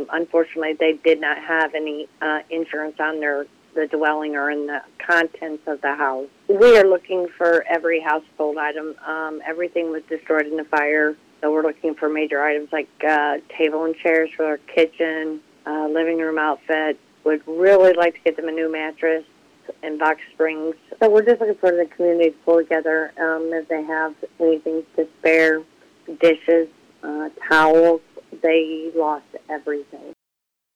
Unfortunately, they did not have any insurance on the dwelling or in the contents of the house. We are looking for every household item. Everything was destroyed in the fire, so we're looking for major items like table and chairs for our kitchen, living room outfit. Would really like to get them a new mattress and box springs. So we're just looking for the community to pull together if they have anything to spare, dishes, towels. They lost everything.